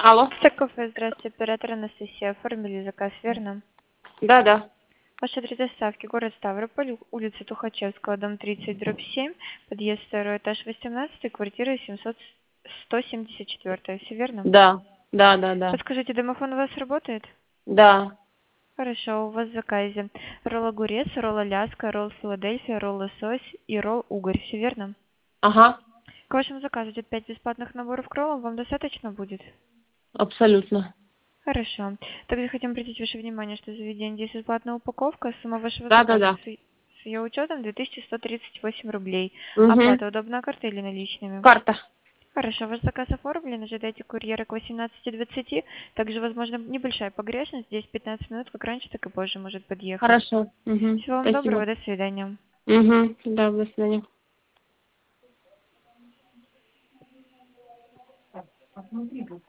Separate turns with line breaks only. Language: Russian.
Алло.
Кафе, здравствуйте, оператор Анастасия. Оформили заказ, верно?
Да, да.
Ваш адрес доставки: город Ставрополь, улица Тухачевского, дом 30, дробь 7, подъезд 2, этаж 18, квартира 174. Все верно?
Да. Да, да, да.
Подскажите, домофон у вас работает?
Да.
Хорошо, у вас в заказе ролл огурец, ролл аляска, ролл Филадельфия, ролл лосось и ролл угорь. Все верно?
Ага.
К вашему заказу идет 5 бесплатных наборов к роллам. Вам достаточно будет?
Абсолютно.
Хорошо. Также хотим обратить ваше внимание, что заведение здесь бесплатная упаковка. Сумма вашего
Да, да,
заказа
да.
с ее учетом 2138 рублей.
Угу.
Оплата удобная карта или наличными?
Карта.
Хорошо, ваш заказ оформлен. Ожидайте курьера к 18:20. Также, возможно, небольшая погрешность. Здесь 15 минут, как раньше, так и позже может подъехать.
Хорошо. Угу.
Всего вам доброго,
Спасибо.
до свидания.
Угу. Да, до свидания.